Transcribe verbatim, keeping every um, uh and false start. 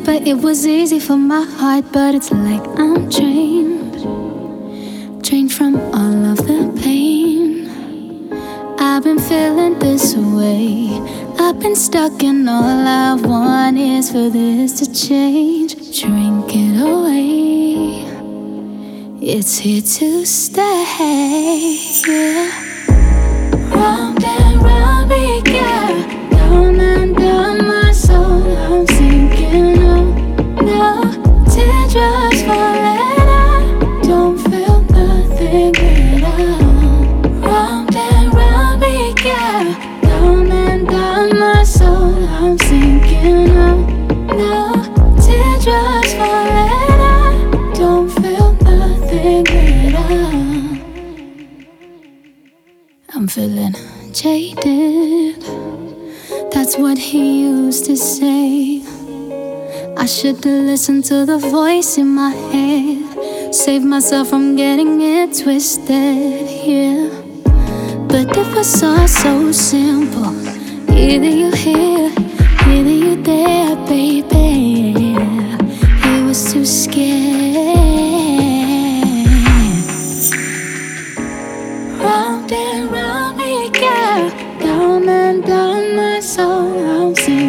But it was easy for my heart, but it's like I'm drained, drained from all of the pain. I've been feeling this way, I've been stuck and all I want is for this to change. Drink it away, it's here to stay, yeah. Round and round we go, down and down my soul, I'm sinking, oh no. Teardrops falling, I don't feel nothing at all. Round and round we go, down and down my soul, I'm sinking, oh no. Teardrops falling, I don't feel nothing at all. I'm feeling jaded, that's what he used to say. I should've listened to the voice in my head, saved myself from getting it twisted, yeah. But it was all so simple, either you here, either you there, baby. He was too scared. Round and round we go, down and down my soul, I'm sinking.